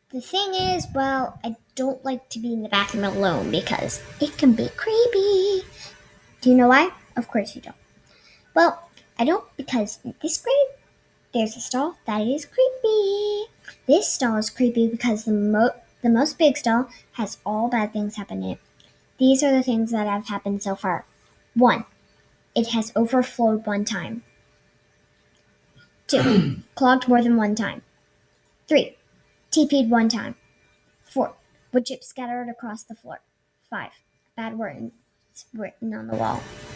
The thing is, well, I don't like to be in the bathroom alone because it can be creepy. Do you know why? Of course you don't. Well, I don't because in this grade, there's a stall that is creepy. This stall is creepy because the most big stall has all bad things happen in it. These are the things that have happened so far. 1. It has overflowed one time. 2. Clogged more than one time. 3. TP'd one time. 4. Wood chips scattered across the floor. 5. Bad words written on the wall.